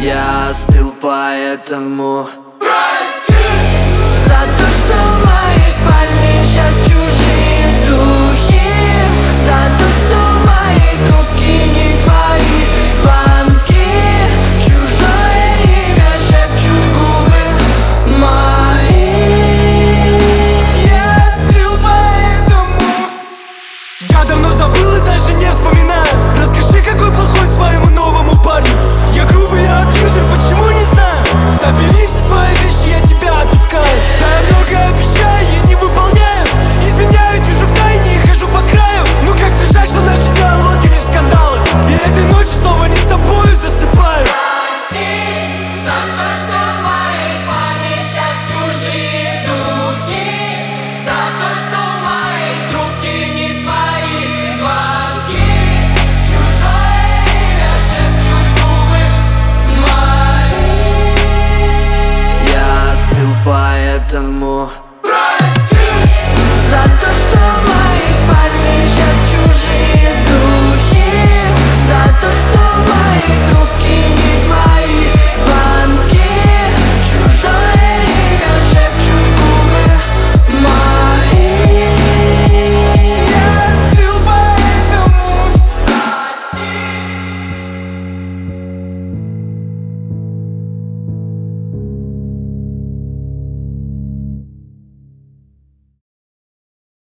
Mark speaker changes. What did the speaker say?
Speaker 1: Я остыл, поэтому прости за то, что в моей спальне сейчас чужие духи, за то, что в моей трубке не твои звонки, чужое имя шепчут губы мои. Я остыл, поэтому
Speaker 2: я давно забыл и даже не вспоминаю. Расскажи, какой плохой своему новому парню. Я грубый, я абьюзер, почему не знаю. Забери все свои вещи, я тебя отпускаю. Да я многое обещаю, я не выполняю. Изменяю, держу в тайне и хожу по краю. Ну как же жаль, что наши диалоги лишь скандалы. И этой ночью снова не с тобою засыпаю.
Speaker 1: прости за то, что в моей спальне сейчас чужие духи, за то, что в моей трубке не твои звонки, чужое имя шепчут губы мои. Я остыл, поэтому